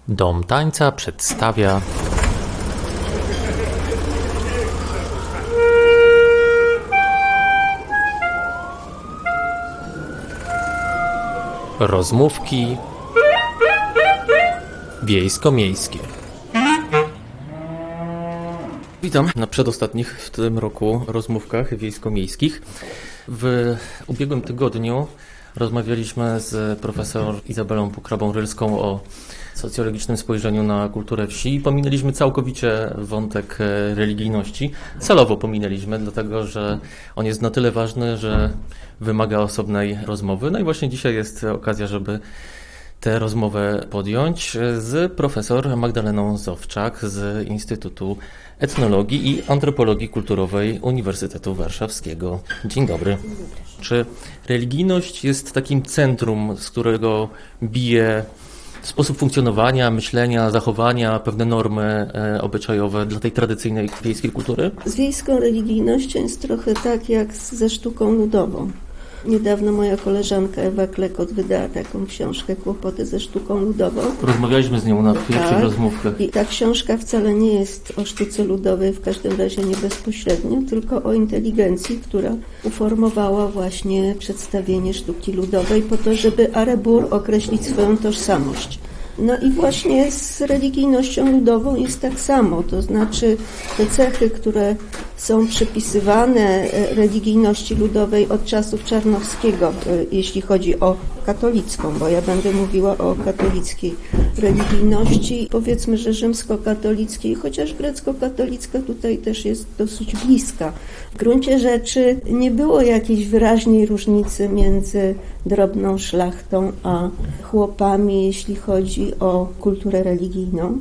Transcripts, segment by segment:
Dom Tańca przedstawia rozmówki wiejsko-miejskie. Witam na przedostatnich w tym roku rozmówkach wiejsko-miejskich. W ubiegłym tygodniu rozmawialiśmy z profesor Izabelą Pokrabą-Rylską o socjologicznym spojrzeniu na kulturę wsi i pominęliśmy całkowicie wątek religijności. Celowo pominęliśmy, dlatego że on jest na tyle ważny, że wymaga osobnej rozmowy. No i właśnie dzisiaj jest okazja, żeby tę rozmowę podjąć z profesor Magdaleną Zowczak z Instytutu Etnologii i Antropologii Kulturowej Uniwersytetu Warszawskiego. Dzień dobry. Czy religijność jest takim centrum, z którego bije sposób funkcjonowania, myślenia, zachowania, pewne normy obyczajowe dla tej tradycyjnej wiejskiej kultury? Z wiejską religijnością jest trochę tak jak ze sztuką ludową. Niedawno moja koleżanka Ewa Klekot wydała taką książkę Kłopoty ze sztuką ludową. Rozmawialiśmy z nią na pierwszych rozmówkach. I ta książka wcale nie jest o sztuce ludowej, w każdym razie nie bezpośrednio, tylko o inteligencji, która uformowała właśnie przedstawienie sztuki ludowej po to, żeby à rebours określić swoją tożsamość. No i właśnie z religijnością ludową jest tak samo, to znaczy te cechy, które są przypisywane religijności ludowej od czasów Czarnowskiego, jeśli chodzi o katolicką, bo ja będę mówiła o katolickiej religijności, powiedzmy, że rzymskokatolickiej, chociaż grecko-katolicka tutaj też jest dosyć bliska. W gruncie rzeczy nie było jakiejś wyraźnej różnicy między drobną szlachtą a chłopami, jeśli chodzi o kulturę religijną.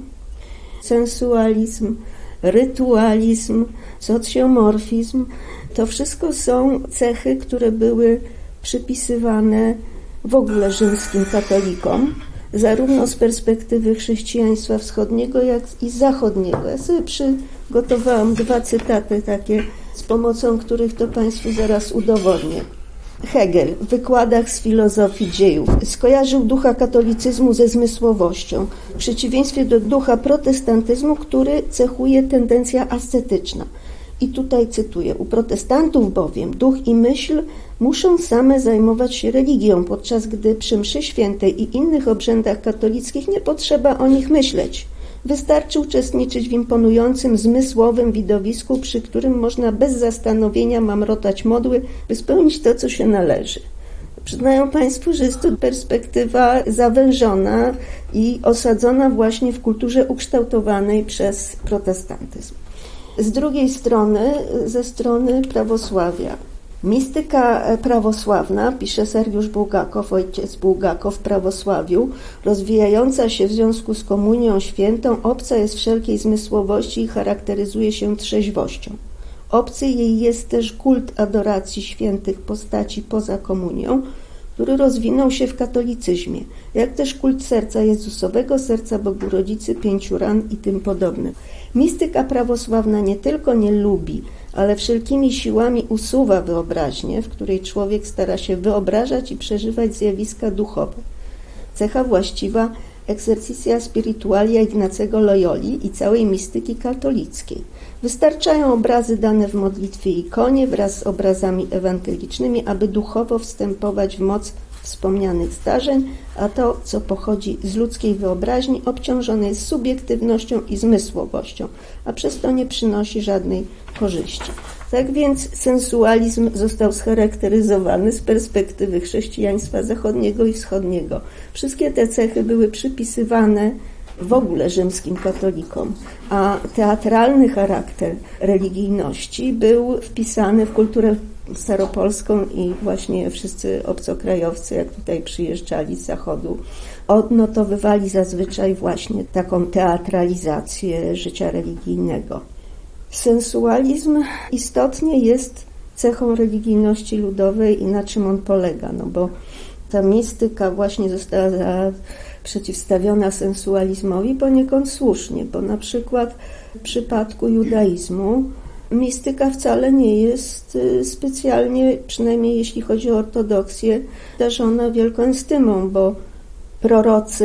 Sensualizm, rytualizm, socjomorfizm, to wszystko są cechy, które były przypisywane w ogóle rzymskim katolikom, zarówno z perspektywy chrześcijaństwa wschodniego, jak i zachodniego. Ja sobie przygotowałam 2 cytaty takie, z pomocą których to Państwu zaraz udowodnię. Hegel w wykładach z filozofii dziejów skojarzył ducha katolicyzmu ze zmysłowością, w przeciwieństwie do ducha protestantyzmu, który cechuje tendencja ascetyczna. I tutaj cytuję: u protestantów bowiem duch i myśl muszą same zajmować się religią, podczas gdy przy mszy świętej i innych obrzędach katolickich nie potrzeba o nich myśleć. Wystarczy uczestniczyć w imponującym, zmysłowym widowisku, przy którym można bez zastanowienia mamrotać modły, by spełnić to, co się należy. Przyznają Państwo, że jest to perspektywa zawężona i osadzona właśnie w kulturze ukształtowanej przez protestantyzm. Z drugiej strony, ze strony prawosławia. Mistyka prawosławna, pisze Sergiusz Bułgakow, ojciec Bułgakow w prawosławiu, rozwijająca się w związku z komunią świętą, obca jest wszelkiej zmysłowości i charakteryzuje się trzeźwością. Obcy jej jest też kult adoracji świętych postaci poza komunią, który rozwinął się w katolicyzmie, jak też kult serca Jezusowego, serca Bogu Rodzicy, 5 ran i tym podobne. Mistyka prawosławna nie tylko nie lubi, ale wszelkimi siłami usuwa wyobraźnię, w której człowiek stara się wyobrażać i przeżywać zjawiska duchowe. Cecha właściwa exercitia spiritualia Ignacego Loyoli i całej mistyki katolickiej. Wystarczają obrazy dane w modlitwie i ikonie wraz z obrazami ewangelicznymi, aby duchowo wstępować w moc wspomnianych zdarzeń, a to, co pochodzi z ludzkiej wyobraźni, obciążone jest subiektywnością i zmysłowością, a przez to nie przynosi żadnej korzyści. Tak więc sensualizm został scharakteryzowany z perspektywy chrześcijaństwa zachodniego i wschodniego. Wszystkie te cechy były przypisywane w ogóle rzymskim katolikom, a teatralny charakter religijności był wpisany w kulturę staropolską i właśnie wszyscy obcokrajowcy, jak tutaj przyjeżdżali z zachodu, odnotowywali zazwyczaj właśnie taką teatralizację życia religijnego. Sensualizm istotnie jest cechą religijności ludowej i na czym on polega, no bo ta mistyka właśnie została przeciwstawiona sensualizmowi poniekąd słusznie, bo na przykład w przypadku judaizmu mistyka wcale nie jest specjalnie, przynajmniej jeśli chodzi o ortodoksję, darzona wielką estymą, bo prorocy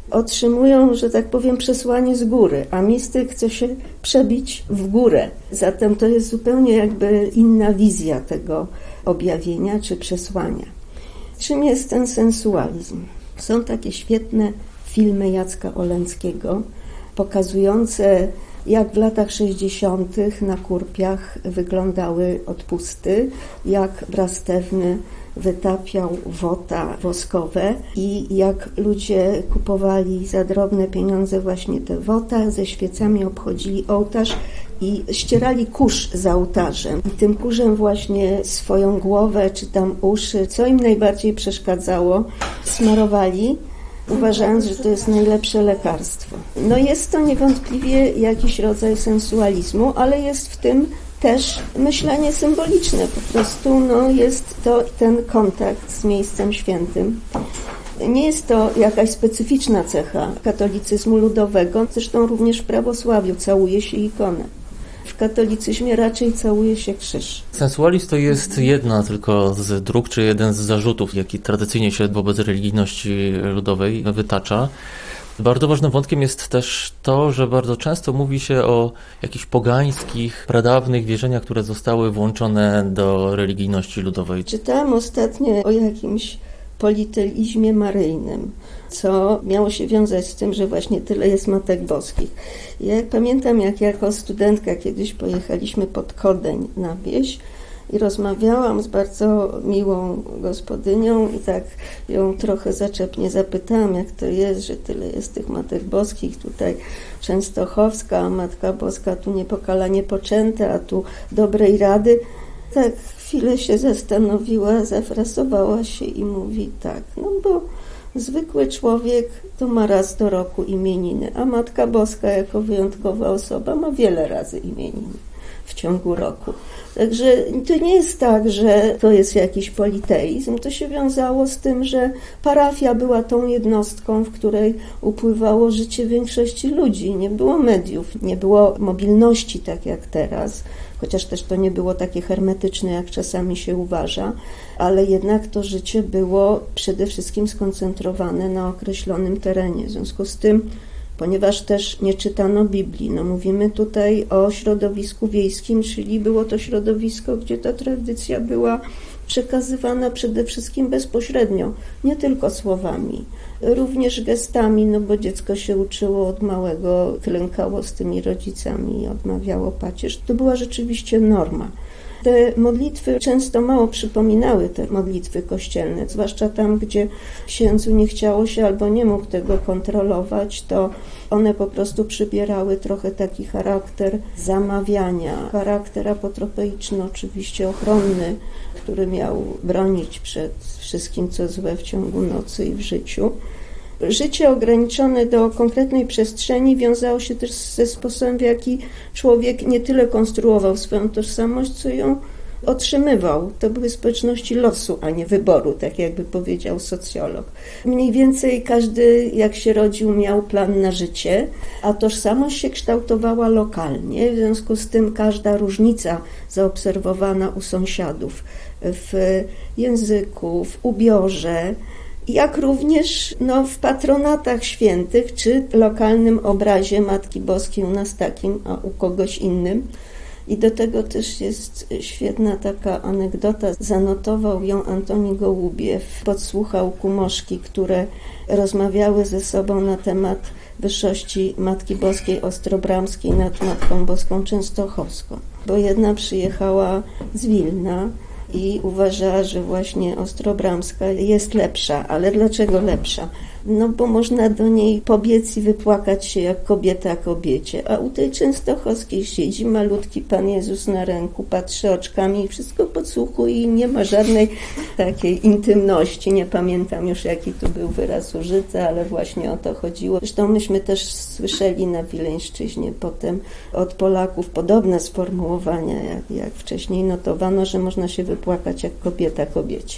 otrzymują, że tak powiem, przesłanie z góry, a mistyk chce się przebić w górę. Zatem to jest zupełnie jakby inna wizja tego objawienia czy przesłania. Czym jest ten sensualizm? Są takie świetne filmy Jacka Oleńskiego pokazujące, jak w latach 60. na Kurpiach wyglądały odpusty, jak Brastewny wytapiał wota woskowe i jak ludzie kupowali za drobne pieniądze właśnie te wota, ze świecami obchodzili ołtarz i ścierali kurz za ołtarzem. I tym kurzem właśnie swoją głowę czy tam uszy, co im najbardziej przeszkadzało, smarowali, uważając, że to jest najlepsze lekarstwo. No jest to niewątpliwie jakiś rodzaj sensualizmu, ale jest w tym też myślenie symboliczne. Po prostu jest to ten kontakt z miejscem świętym. Nie jest to jakaś specyficzna cecha katolicyzmu ludowego, zresztą również w prawosławiu całuje się ikonę. W katolicyzmie raczej całuje się krzyż. Sensualizm to jest jedna tylko z dróg, czy jeden z zarzutów, jaki tradycyjnie się wobec religijności ludowej wytacza. Bardzo ważnym wątkiem jest też to, że bardzo często mówi się o jakichś pogańskich, pradawnych wierzeniach, które zostały włączone do religijności ludowej. Czytałam ostatnio o jakimś politeizmie maryjnym, co miało się wiązać z tym, że właśnie tyle jest Matek Boskich. Ja pamiętam, jak jako studentka kiedyś pojechaliśmy pod Kodeń na wieś i rozmawiałam z bardzo miłą gospodynią i tak ją trochę zaczepnie zapytałam, jak to jest, że tyle jest tych Matek Boskich, tutaj Częstochowska, a Matka Boska tu niepokalanie poczęta, a tu dobrej rady. Tak chwilę się zastanowiła, zafrasowała się i mówi tak, bo zwykły człowiek to ma raz do roku imieniny, a Matka Boska jako wyjątkowa osoba ma wiele razy imieniny w ciągu roku. Także to nie jest tak, że to jest jakiś politeizm. To się wiązało z tym, że parafia była tą jednostką, w której upływało życie większości ludzi. Nie było mediów, nie było mobilności tak jak teraz, chociaż też to nie było takie hermetyczne, jak czasami się uważa, ale jednak to życie było przede wszystkim skoncentrowane na określonym terenie. W związku z tym, ponieważ też nie czytano Biblii, mówimy tutaj o środowisku wiejskim, czyli było to środowisko, gdzie ta tradycja była przekazywana przede wszystkim bezpośrednio, nie tylko słowami, również gestami, bo dziecko się uczyło od małego, klękało z tymi rodzicami i odmawiało pacierz. To była rzeczywiście norma. Te modlitwy często mało przypominały te modlitwy kościelne, zwłaszcza tam, gdzie księdzu nie chciało się albo nie mógł tego kontrolować, to one po prostu przybierały trochę taki charakter zamawiania, charakter apotropeiczny, oczywiście ochronny, który miał bronić przed wszystkim, co złe w ciągu nocy i w życiu. Życie ograniczone do konkretnej przestrzeni wiązało się też ze sposobem, w jaki człowiek nie tyle konstruował swoją tożsamość, co ją otrzymywał. To były społeczności losu, a nie wyboru, tak jakby powiedział socjolog. Mniej więcej każdy, jak się rodził, miał plan na życie, a tożsamość się kształtowała lokalnie. W związku z tym każda różnica zaobserwowana u sąsiadów w języku, w ubiorze, jak również w patronatach świętych, czy lokalnym obrazie Matki Boskiej, u nas takim, a u kogoś innym. I do tego też jest świetna taka anegdota. Zanotował ją Antoni Gołubiew. Podsłuchał kumoszki, które rozmawiały ze sobą na temat wyższości Matki Boskiej Ostrobramskiej nad Matką Boską Częstochowską. Bo jedna przyjechała z Wilna i uważała, że właśnie Ostrobramska jest lepsza. Ale dlaczego lepsza? Bo można do niej pobiec i wypłakać się jak kobieta kobiecie, a u tej Częstochowskiej siedzi malutki Pan Jezus na ręku, patrzy oczkami i wszystko podsłuchuje i nie ma żadnej takiej intymności. Nie pamiętam już, jaki tu był wyraz użyty, ale właśnie o to chodziło. Zresztą myśmy też słyszeli na Wileńszczyźnie potem od Polaków podobne sformułowania, jak wcześniej notowano, że można się wypłakać jak kobieta kobiecie.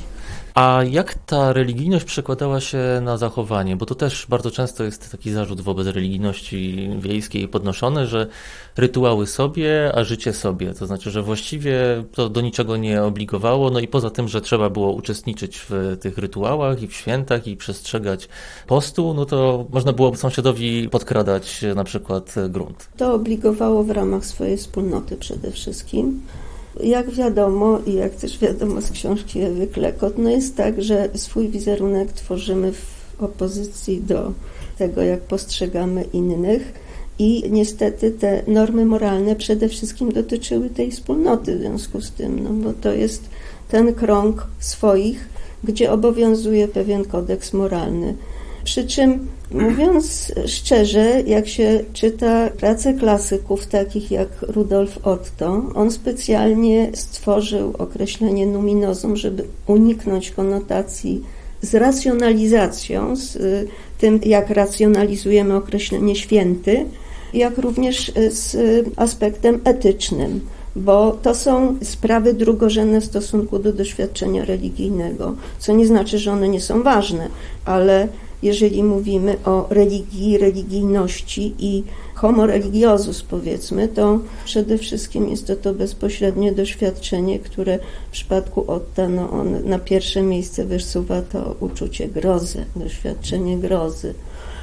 A jak ta religijność przekładała się na zachowanie? Bo to też bardzo często jest taki zarzut wobec religijności wiejskiej podnoszony, że rytuały sobie, a życie sobie. To znaczy, że właściwie to do niczego nie obligowało, no i poza tym, że trzeba było uczestniczyć w tych rytuałach i w świętach i przestrzegać postu, no to można było sąsiadowi podkradać na przykład grunt. To obligowało w ramach swojej wspólnoty przede wszystkim. Jak wiadomo i jak też wiadomo z książki Ewy Klekot, no jest tak, że swój wizerunek tworzymy w opozycji do tego, jak postrzegamy innych i niestety te normy moralne przede wszystkim dotyczyły tej wspólnoty w związku z tym, no bo to jest ten krąg swoich, gdzie obowiązuje pewien kodeks moralny. Przy czym, mówiąc szczerze, jak się czyta pracę klasyków takich jak Rudolf Otto, on specjalnie stworzył określenie numinozum, żeby uniknąć konotacji z racjonalizacją, z tym, jak racjonalizujemy określenie święty, jak również z aspektem etycznym, bo to są sprawy drugorzędne w stosunku do doświadczenia religijnego, co nie znaczy, że one nie są ważne, ale jeżeli mówimy o religii, religijności i homo religiosus, powiedzmy, to przede wszystkim jest to bezpośrednie doświadczenie, które w przypadku Otta, no on na pierwsze miejsce wysuwa to uczucie grozy, doświadczenie grozy.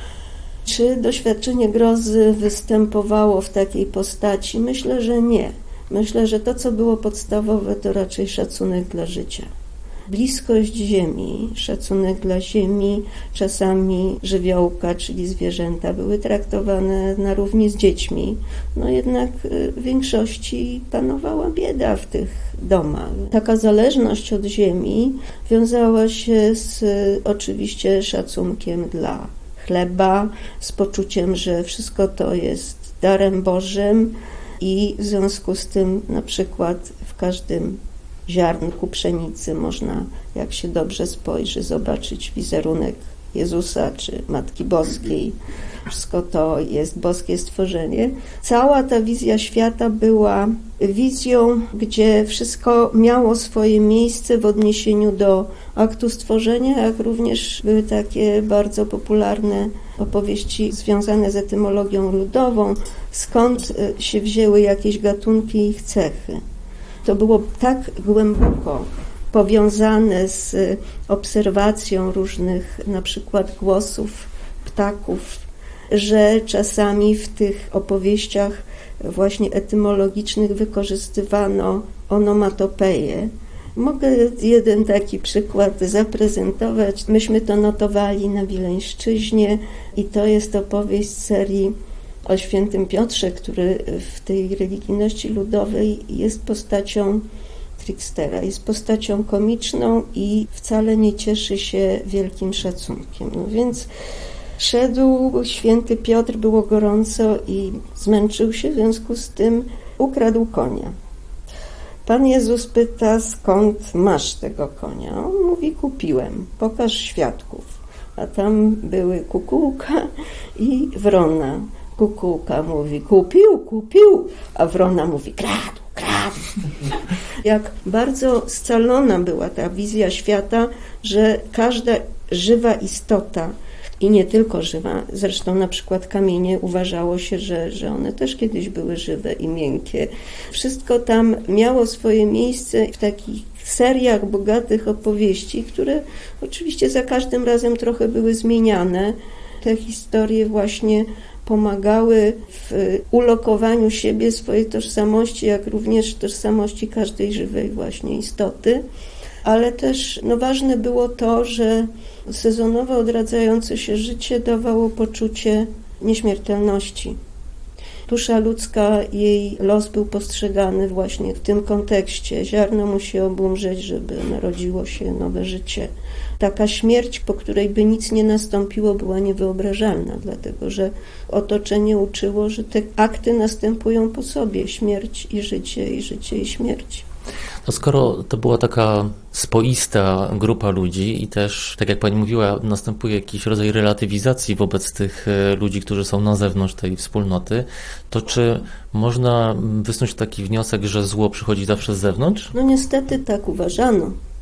Czy doświadczenie grozy występowało w takiej postaci? Myślę, że nie. Myślę, że to, co było podstawowe, to raczej szacunek dla życia. Bliskość ziemi, szacunek dla ziemi, czasami żywiołka, czyli zwierzęta, były traktowane na równi z dziećmi. No jednak w większości panowała bieda w tych domach. Taka zależność od ziemi wiązała się z oczywiście szacunkiem dla chleba, z poczuciem, że wszystko to jest darem Bożym i w związku z tym na przykład w każdym ziarnku pszenicy można, jak się dobrze spojrzy, zobaczyć wizerunek Jezusa czy Matki Boskiej. Wszystko to jest boskie stworzenie. Cała ta wizja świata była wizją, gdzie wszystko miało swoje miejsce w odniesieniu do aktu stworzenia, jak również były takie bardzo popularne opowieści związane z etymologią ludową, skąd się wzięły jakieś gatunki i ich cechy. To było tak głęboko powiązane z obserwacją różnych na przykład głosów ptaków, że czasami w tych opowieściach właśnie etymologicznych wykorzystywano onomatopeje. Mogę jeden taki przykład zaprezentować. Myśmy to notowali na Wileńszczyźnie i to jest opowieść z serii o świętym Piotrze, który w tej religijności ludowej jest postacią trickstera, jest postacią komiczną i wcale nie cieszy się wielkim szacunkiem. No więc szedł święty Piotr, było gorąco i zmęczył się, w związku z tym ukradł konia. Pan Jezus pyta, skąd masz tego konia? On mówi, kupiłem, pokaż świadków. A tam były kukułka i wrona. Kukułka mówi, kupił, a wrona mówi, kradł. Jak bardzo scalona była ta wizja świata, że każda żywa istota i nie tylko żywa, zresztą na przykład kamienie uważało się, że one też kiedyś były żywe i miękkie. Wszystko tam miało swoje miejsce w takich seriach bogatych opowieści, które oczywiście za każdym razem trochę były zmieniane. Te historie właśnie pomagały w ulokowaniu siebie, swojej tożsamości, jak również tożsamości każdej żywej właśnie istoty. Ale też ważne było to, że sezonowo odradzające się życie dawało poczucie nieśmiertelności. Dusza ludzka, jej los był postrzegany właśnie w tym kontekście. Ziarno musi obumrzeć, żeby narodziło się nowe życie. Taka śmierć, po której by nic nie nastąpiło, była niewyobrażalna, dlatego że otoczenie uczyło, że te akty następują po sobie. Śmierć i życie i śmierć. No skoro to była taka spoista grupa ludzi i też, tak jak pani mówiła, następuje jakiś rodzaj relatywizacji wobec tych ludzi, którzy są na zewnątrz tej wspólnoty, to czy można wysnuć taki wniosek, że zło przychodzi zawsze z zewnątrz? No niestety tak uważano.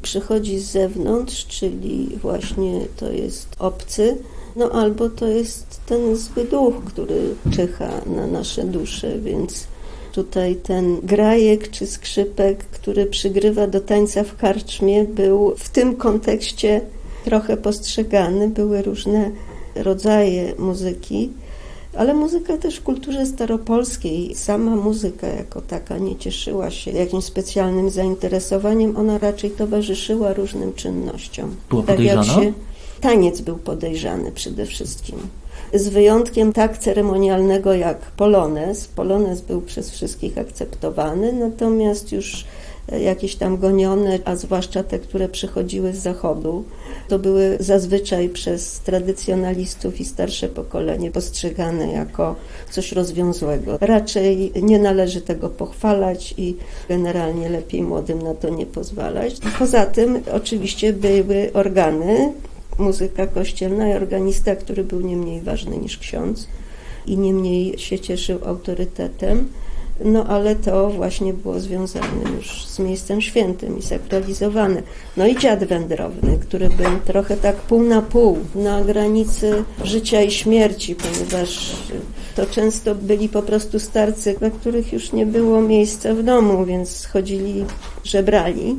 przychodzi z zewnątrz, czyli właśnie to jest obcy, no albo to jest ten zły duch, który czyha na nasze dusze, więc tutaj ten grajek czy skrzypek, który przygrywa do tańca w karczmie, był w tym kontekście trochę postrzegany. Były różne rodzaje muzyki, ale muzyka też w kulturze staropolskiej, sama muzyka jako taka nie cieszyła się jakimś specjalnym zainteresowaniem, ona raczej towarzyszyła różnym czynnościom. Była podejrzana? Taniec był podejrzany przede wszystkim. Z wyjątkiem tak ceremonialnego jak polonez. Polonez był przez wszystkich akceptowany, natomiast już jakieś tam gonione, a zwłaszcza te, które przychodziły z zachodu, to były zazwyczaj przez tradycjonalistów i starsze pokolenie postrzegane jako coś rozwiązłego. Raczej nie należy tego pochwalać i generalnie lepiej młodym na to nie pozwalać. Poza tym oczywiście były organy, muzyka kościelna i organista, który był nie mniej ważny niż ksiądz i nie mniej się cieszył autorytetem. No ale to właśnie było związane już z miejscem świętym i sakralizowane. No i dziad wędrowny, który był trochę tak pół na pół, na granicy życia i śmierci, ponieważ to często byli po prostu starcy, dla których już nie było miejsca w domu, więc chodzili, żebrali.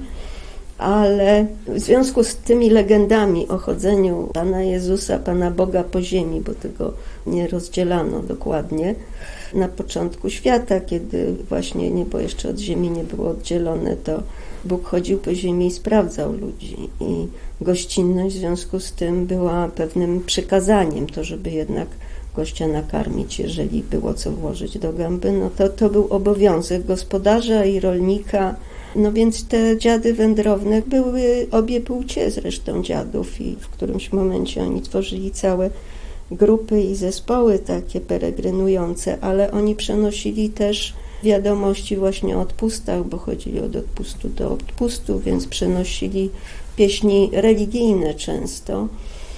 Ale w związku z tymi legendami o chodzeniu Pana Jezusa, Pana Boga po ziemi, bo tego nie rozdzielano dokładnie, na początku świata, kiedy właśnie niebo jeszcze od ziemi nie było oddzielone, to Bóg chodził po ziemi i sprawdzał ludzi i gościnność w związku z tym była pewnym przykazaniem, to żeby jednak gościa nakarmić, jeżeli było co włożyć do gęby, no to był obowiązek gospodarza i rolnika. No więc te dziady wędrowne były obie płcie zresztą dziadów i w którymś momencie oni tworzyli całe grupy i zespoły takie peregrynujące, ale oni przenosili też wiadomości właśnie o odpustach, bo chodzili od odpustu do odpustu, więc przenosili pieśni religijne często.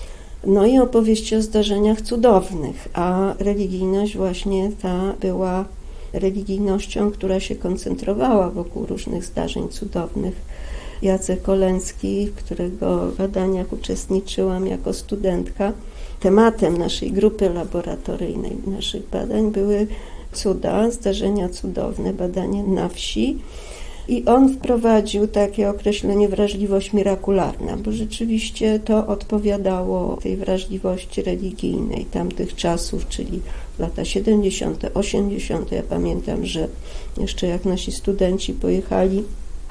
No i opowieści o zdarzeniach cudownych, a religijność właśnie ta była religijnością, która się koncentrowała wokół różnych zdarzeń cudownych. Jacek Oleński, w którego badaniach uczestniczyłam jako studentka, tematem naszej grupy laboratoryjnej, naszych badań były cuda, zdarzenia cudowne, badania na wsi. I on wprowadził takie określenie wrażliwość mirakularna, bo rzeczywiście to odpowiadało tej wrażliwości religijnej tamtych czasów, czyli lata 70., 80. Ja pamiętam, że jeszcze jak nasi studenci pojechali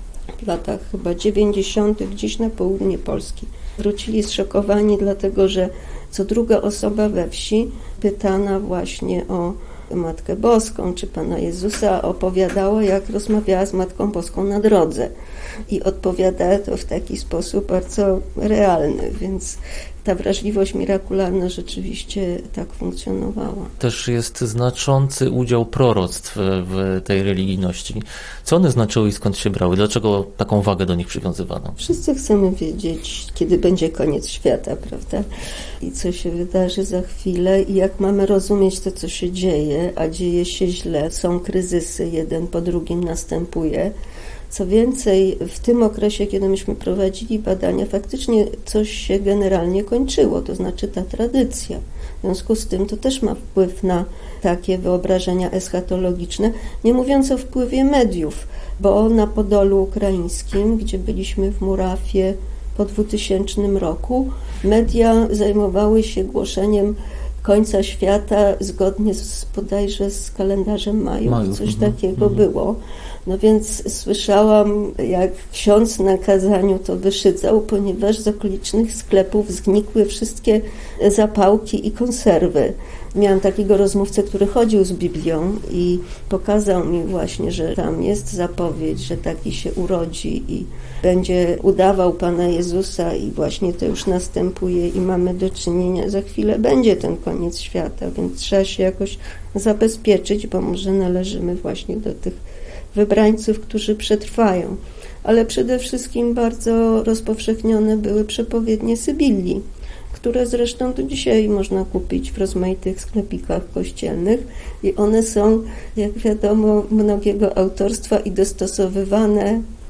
w latach chyba 90. gdzieś na południe Polski, wrócili zszokowani, dlatego że co druga osoba we wsi pytana właśnie o Matkę Boską czy Pana Jezusa opowiadała, jak rozmawiała z Matką Boską na drodze i odpowiadała to w taki sposób bardzo realny, więc ta wrażliwość mirakularna rzeczywiście tak funkcjonowała. Też jest znaczący udział proroctw w tej religijności. Co one znaczyły i skąd się brały? Dlaczego taką wagę do nich przywiązywano? Wszyscy chcemy wiedzieć, kiedy będzie koniec świata, prawda? I co się wydarzy za chwilę i jak mamy rozumieć to, co się dzieje, a dzieje się źle, są kryzysy, jeden po drugim następuje. Co więcej, w tym okresie, kiedy myśmy prowadzili badania, faktycznie coś się generalnie kończyło, to znaczy ta tradycja. W związku z tym to też ma wpływ na takie wyobrażenia eschatologiczne, nie mówiąc o wpływie mediów, bo na Podolu Ukraińskim, gdzie byliśmy w Murawie po 2000 roku, media zajmowały się głoszeniem końca świata zgodnie bodajże z kalendarzem Majów. Coś takiego było. No więc słyszałam, jak ksiądz na kazaniu to wyszydzał, ponieważ z okolicznych sklepów znikły wszystkie zapałki i konserwy. Miałam takiego rozmówcę, który chodził z Biblią i pokazał mi właśnie, że tam jest zapowiedź, że taki się urodzi i będzie udawał Pana Jezusa i właśnie to już następuje i mamy do czynienia, za chwilę będzie ten koniec świata, więc trzeba się jakoś zabezpieczyć, bo może należymy właśnie do tych wybrańców, którzy przetrwają. Ale przede wszystkim bardzo rozpowszechnione były przepowiednie Sybilli, które zresztą do dzisiaj można kupić w rozmaitych sklepikach kościelnych i one są, jak wiadomo, mnogiego autorstwa i dostosowywane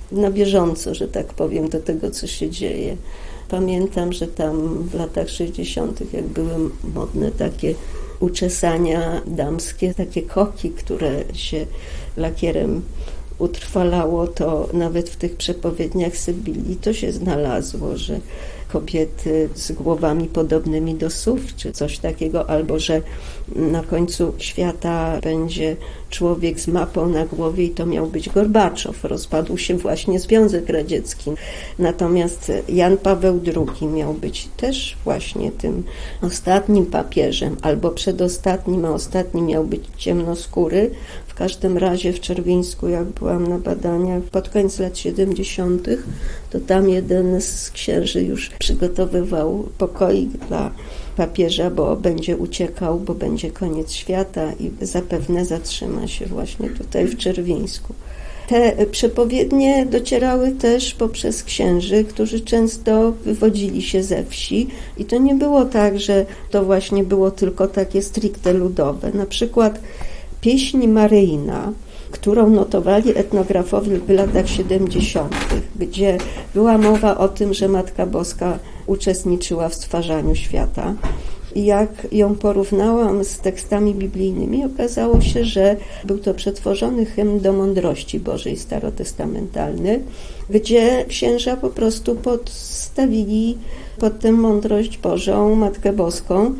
na bieżąco, że tak powiem, do tego, co się dzieje. Pamiętam, że tam w latach 60., jak były modne takie uczesania damskie, takie koki, które się lakierem utrwalało, to nawet w tych przepowiedniach Sybilii to się znalazło, że kobiety z głowami podobnymi do sów, czy coś takiego, albo że na końcu świata będzie człowiek z mapą na głowie i to miał być Gorbaczow. Rozpadł się właśnie Związek Radziecki. Natomiast Jan Paweł II miał być też właśnie tym ostatnim papieżem, albo przedostatnim, a ostatni miał być ciemnoskóry. W każdym razie w Czerwińsku, jak byłam na badaniach pod koniec lat 70., to tam jeden z księży już przygotowywał pokoik dla papieża, bo będzie uciekał, bo będzie koniec świata i zapewne zatrzyma się właśnie tutaj w Czerwińsku. Te przepowiednie docierały też poprzez księży, którzy często wywodzili się ze wsi i to nie było tak, że to właśnie było tylko takie stricte ludowe. Na przykład pieśń Maryjna, którą notowali etnografowie w latach 70., gdzie była mowa o tym, że Matka Boska uczestniczyła w stwarzaniu świata. I jak ją porównałam z tekstami biblijnymi, okazało się, że był to przetworzony hymn do mądrości Bożej starotestamentalny, gdzie księża po prostu podstawili pod tę mądrość Bożą Matkę Boską.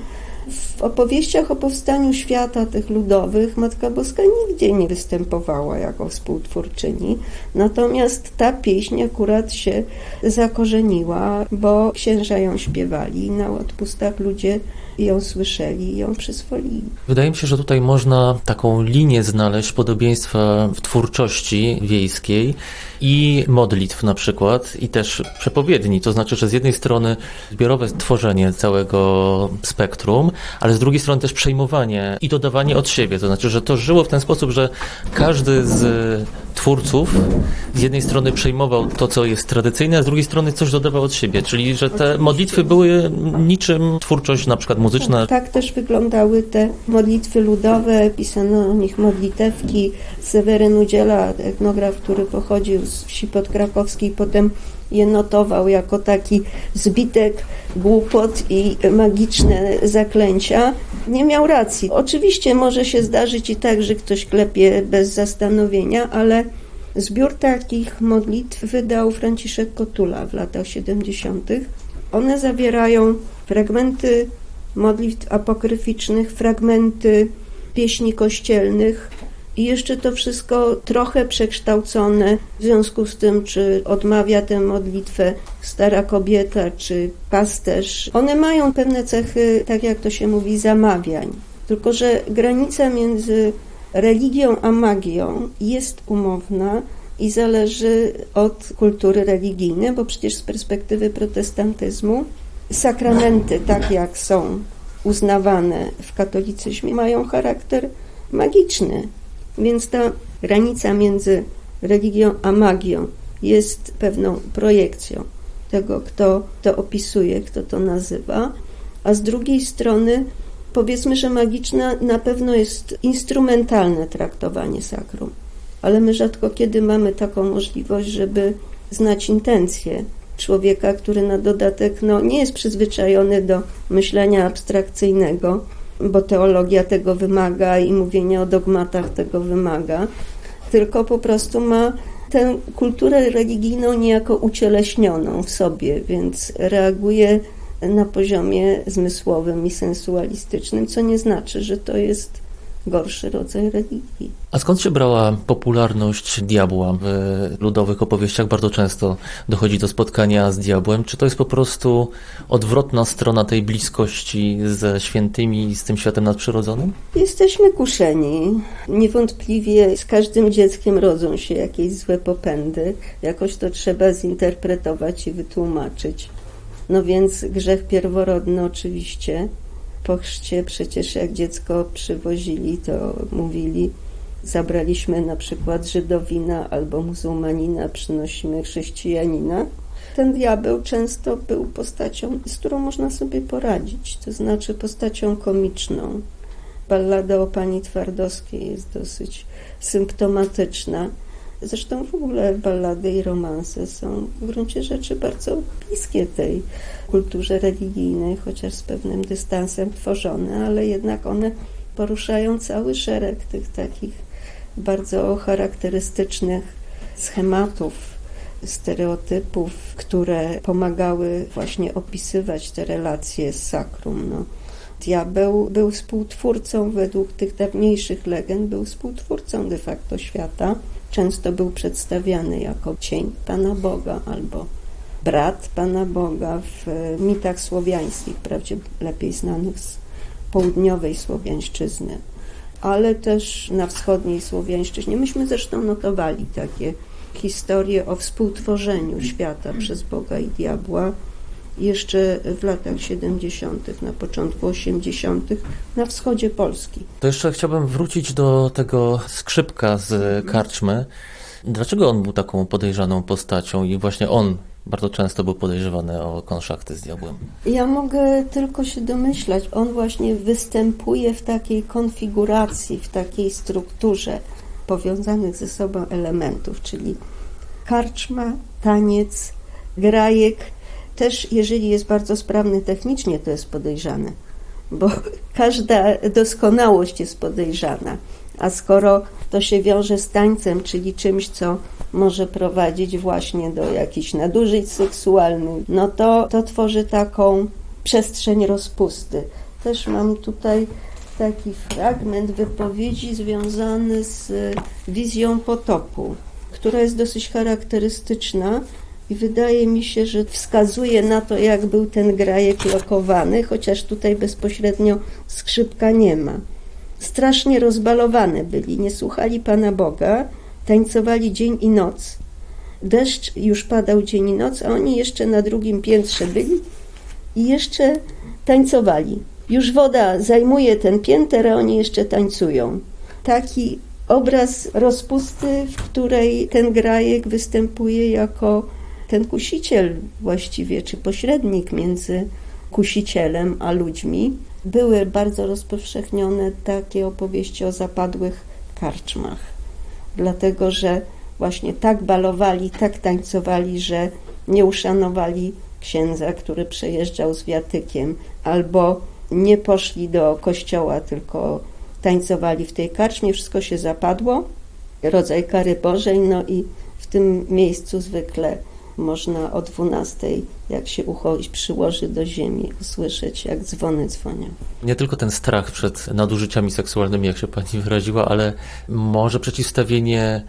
W opowieściach o powstaniu świata tych ludowych Matka Boska nigdzie nie występowała jako współtwórczyni, natomiast ta pieśń akurat się zakorzeniła, bo księża ją śpiewali i na odpustach ludzie ją słyszeli i ją przyswolili. Wydaje mi się, że tutaj można taką linię znaleźć podobieństwa w twórczości wiejskiej i modlitw na przykład i też przepowiedni. To znaczy, że z jednej strony zbiorowe tworzenie całego spektrum, ale z drugiej strony też przejmowanie i dodawanie od siebie. To znaczy, że to żyło w ten sposób, że każdy z twórców z jednej strony przejmował to, co jest tradycyjne, a z drugiej strony coś dodawał od siebie. Czyli, że te modlitwy były niczym twórczość na przykład muzyczna. Tak też wyglądały te modlitwy ludowe. Pisano o nich modlitewki. Seweryn Udziela, etnograf, który pochodził z wsi podkrakowskiej, potem je notował jako taki zbitek głupot i magiczne zaklęcia. Nie miał racji. Oczywiście może się zdarzyć i tak, że ktoś klepie bez zastanowienia, ale zbiór takich modlitw wydał Franciszek Kotula w latach 70. One zawierają fragmenty modlitw apokryficznych, fragmenty pieśni kościelnych i jeszcze to wszystko trochę przekształcone w związku z tym, czy odmawia tę modlitwę stara kobieta, czy pasterz. One mają pewne cechy, tak jak to się mówi, zamawiań. Tylko że granica między religią a magią jest umowna i zależy od kultury religijnej, bo przecież z perspektywy protestantyzmu sakramenty, tak jak są uznawane w katolicyzmie, mają charakter magiczny. Więc ta granica między religią a magią jest pewną projekcją tego, kto to opisuje, kto to nazywa, a z drugiej strony powiedzmy, że magiczne na pewno jest instrumentalne traktowanie sakrum, ale my rzadko kiedy mamy taką możliwość, żeby znać intencje człowieka, który na dodatek nie jest przyzwyczajony do myślenia abstrakcyjnego, bo teologia tego wymaga i mówienie o dogmatach tego wymaga, tylko po prostu ma tę kulturę religijną niejako ucieleśnioną w sobie, więc reaguje na poziomie zmysłowym i sensualistycznym, co nie znaczy, że to jest gorszy rodzaj religii. A skąd się brała popularność diabła? W ludowych opowieściach bardzo często dochodzi do spotkania z diabłem. Czy to jest po prostu odwrotna strona tej bliskości ze świętymi i z tym światem nadprzyrodzonym? Jesteśmy kuszeni. Niewątpliwie z każdym dzieckiem rodzą się jakieś złe popędy. Jakoś to trzeba zinterpretować i wytłumaczyć. No więc grzech pierworodny oczywiście. Po chrzcie przecież jak dziecko przywozili, to mówili, zabraliśmy na przykład Żydowina albo muzułmanina, przynosimy chrześcijanina. Ten diabeł często był postacią, z którą można sobie poradzić, to znaczy postacią komiczną. Ballada o pani Twardowskiej jest dosyć symptomatyczna. Zresztą w ogóle ballady i romanse są w gruncie rzeczy bardzo bliskie tej kulturze religijnej, chociaż z pewnym dystansem tworzone, ale jednak one poruszają cały szereg tych takich bardzo charakterystycznych schematów, stereotypów, które pomagały właśnie opisywać te relacje z sakrum. No. Diabeł był współtwórcą, według tych dawniejszych legend, był współtwórcą de facto świata. Często był przedstawiany jako cień Pana Boga albo brat Pana Boga w mitach słowiańskich, wprawdzie lepiej znanych z południowej Słowiańszczyzny, ale też na wschodniej Słowiańszczyźnie. Myśmy zresztą notowali takie historie o współtworzeniu świata przez Boga i diabła jeszcze w latach 70., na początku 80. na wschodzie Polski. To jeszcze chciałbym wrócić do tego skrzypka z karczmy. Dlaczego on był taką podejrzaną postacią i właśnie on bardzo często był podejrzewany o konszachty z diabłem? Ja mogę tylko się domyślać. On właśnie występuje w takiej konfiguracji, w takiej strukturze powiązanych ze sobą elementów, czyli karczma, taniec, grajek. Też jeżeli jest bardzo sprawny technicznie, to jest podejrzane, bo każda doskonałość jest podejrzana. A skoro to się wiąże z tańcem, czyli czymś, co może prowadzić właśnie do jakichś nadużyć seksualnych, no to tworzy taką przestrzeń rozpusty. Też mam tutaj taki fragment wypowiedzi związany z wizją potopu, która jest dosyć charakterystyczna i wydaje mi się, że wskazuje na to, jak był ten grajek lokowany, chociaż tutaj bezpośrednio skrzypka nie ma. Strasznie rozbalowane byli, nie słuchali Pana Boga, tańcowali dzień i noc. Deszcz już padał dzień i noc, a oni jeszcze na drugim piętrze byli i jeszcze tańcowali. Już woda zajmuje ten pięter, a oni jeszcze tańcują. Taki obraz rozpusty, w której ten grajek występuje jako ten kusiciel właściwie, czy pośrednik między kusicielem a ludźmi. Były bardzo rozpowszechnione takie opowieści o zapadłych karczmach, dlatego że właśnie tak balowali, tak tańcowali, że nie uszanowali księdza, który przejeżdżał z wiatykiem, albo nie poszli do kościoła, tylko tańcowali w tej karczmie, wszystko się zapadło, rodzaj kary Bożej, no i w tym miejscu zwykle można o 12, jak się ucho przyłoży do ziemi, usłyszeć, jak dzwony dzwonią. Nie tylko ten strach przed nadużyciami seksualnymi, jak się pani wyraziła, ale może przeciwstawienie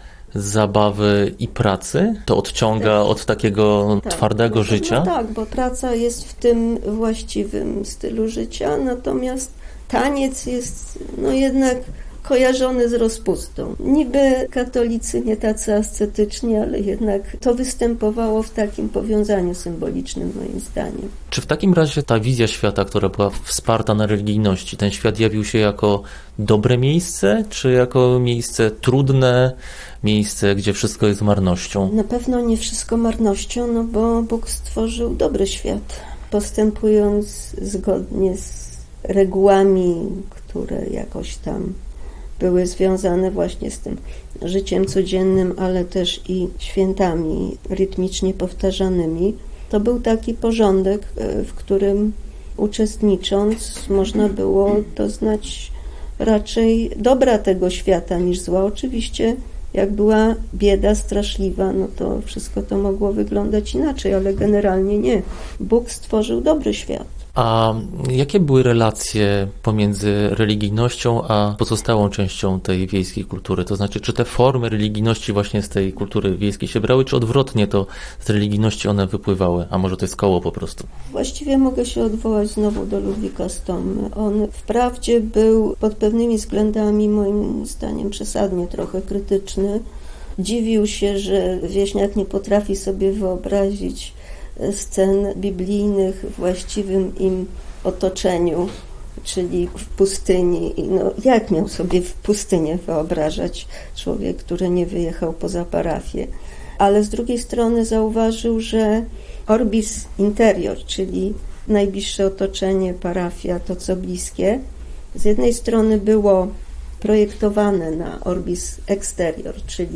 zabawy i pracy? To odciąga od takiego twardego życia? No tak, bo praca jest w tym właściwym stylu życia, natomiast taniec jest jednak kojarzony z rozpustą. Niby katolicy nie tacy ascetyczni, ale jednak to występowało w takim powiązaniu symbolicznym, moim zdaniem. Czy w takim razie ta wizja świata, która była wsparta na religijności, ten świat jawił się jako dobre miejsce, czy jako miejsce trudne, miejsce, gdzie wszystko jest marnością? Na pewno nie wszystko marnością, bo Bóg stworzył dobry świat, postępując zgodnie z regułami, które jakoś tam były związane właśnie z tym życiem codziennym, ale też i świętami rytmicznie powtarzanymi. To był taki porządek, w którym uczestnicząc można było doznać raczej dobra tego świata niż zła. Oczywiście jak była bieda straszliwa, no to wszystko to mogło wyglądać inaczej, ale generalnie nie. Bóg stworzył dobry świat. A jakie były relacje pomiędzy religijnością a pozostałą częścią tej wiejskiej kultury? To znaczy, czy te formy religijności właśnie z tej kultury wiejskiej się brały, czy odwrotnie to z religijności one wypływały? A może to jest koło po prostu? Właściwie mogę się odwołać znowu do Ludwika Stomy. On wprawdzie był pod pewnymi względami, moim zdaniem, przesadnie trochę krytyczny. Dziwił się, że wieśniak nie potrafi sobie wyobrazić scen biblijnych w właściwym im otoczeniu, czyli w pustyni. Jak miał sobie w pustynię wyobrażać człowiek, który nie wyjechał poza parafię? Ale z drugiej strony zauważył, że orbis interior, czyli najbliższe otoczenie, parafia, to co bliskie, z jednej strony było projektowane na orbis exterior, czyli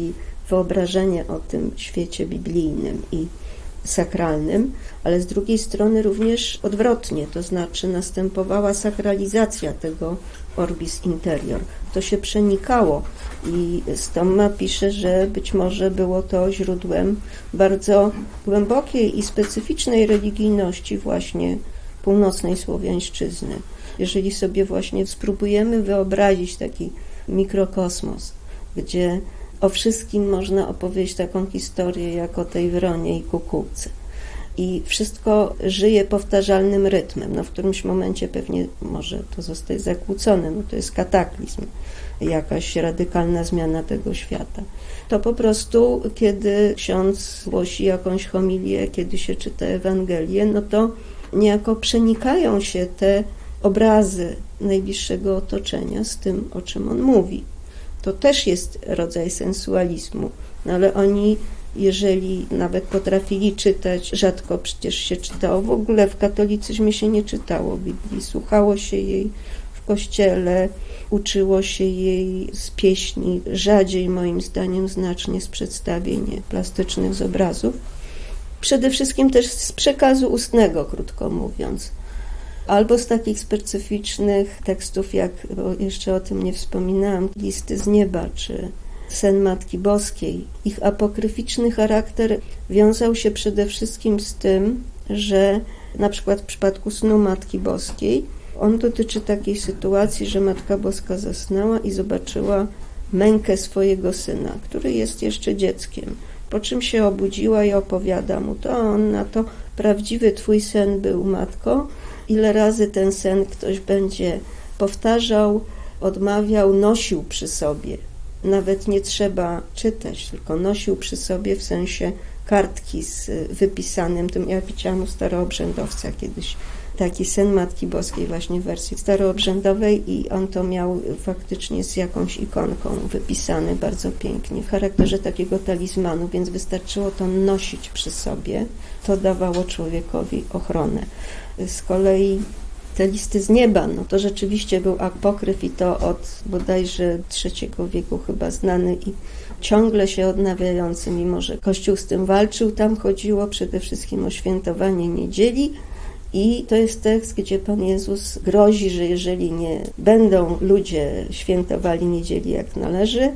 wyobrażenie o tym świecie biblijnym i sakralnym, ale z drugiej strony również odwrotnie, to znaczy następowała sakralizacja tego orbis interior. To się przenikało i Stomma pisze, że być może było to źródłem bardzo głębokiej i specyficznej religijności właśnie północnej słowiańszczyzny. Jeżeli sobie właśnie spróbujemy wyobrazić taki mikrokosmos, gdzie o wszystkim można opowiedzieć taką historię jak o tej wronie i kukułce. I wszystko żyje powtarzalnym rytmem. W którymś momencie pewnie może to zostać zakłócone. To jest kataklizm, jakaś radykalna zmiana tego świata. To po prostu, kiedy ksiądz głosi jakąś homilię, kiedy się czyta Ewangelię, to niejako przenikają się te obrazy najbliższego otoczenia z tym, o czym on mówi. To też jest rodzaj sensualizmu, ale oni, jeżeli nawet potrafili czytać, rzadko przecież się czytało, w ogóle w katolicyzmie się nie czytało Biblii, słuchało się jej w kościele, uczyło się jej z pieśni, rzadziej moim zdaniem znacznie z przedstawień plastycznych, z obrazów. Przede wszystkim też z przekazu ustnego, krótko mówiąc. Albo z takich specyficznych tekstów, jak, bo jeszcze o tym nie wspominałam, Listy z nieba czy Sen Matki Boskiej. Ich apokryficzny charakter wiązał się przede wszystkim z tym, że na przykład w przypadku Snu Matki Boskiej on dotyczy takiej sytuacji, że Matka Boska zasnęła i zobaczyła mękę swojego syna, który jest jeszcze dzieckiem. Po czym się obudziła i opowiada mu to, a on na to: prawdziwy twój sen był, matko. Ile razy ten sen ktoś będzie powtarzał, odmawiał, nosił przy sobie. Nawet nie trzeba czytać, tylko nosił przy sobie w sensie kartki z wypisanym tym. Ja widziałam u staroobrzędowca kiedyś taki sen Matki Boskiej właśnie w wersji staroobrzędowej i on to miał faktycznie z jakąś ikonką wypisany bardzo pięknie w charakterze takiego talizmanu, więc wystarczyło to nosić przy sobie. To dawało człowiekowi ochronę. Z kolei te listy z nieba, to rzeczywiście był apokryf i to od bodajże III wieku chyba znany i ciągle się odnawiający, mimo że Kościół z tym walczył. Tam chodziło przede wszystkim o świętowanie niedzieli i to jest tekst, gdzie Pan Jezus grozi, że jeżeli nie będą ludzie świętowali niedzieli jak należy,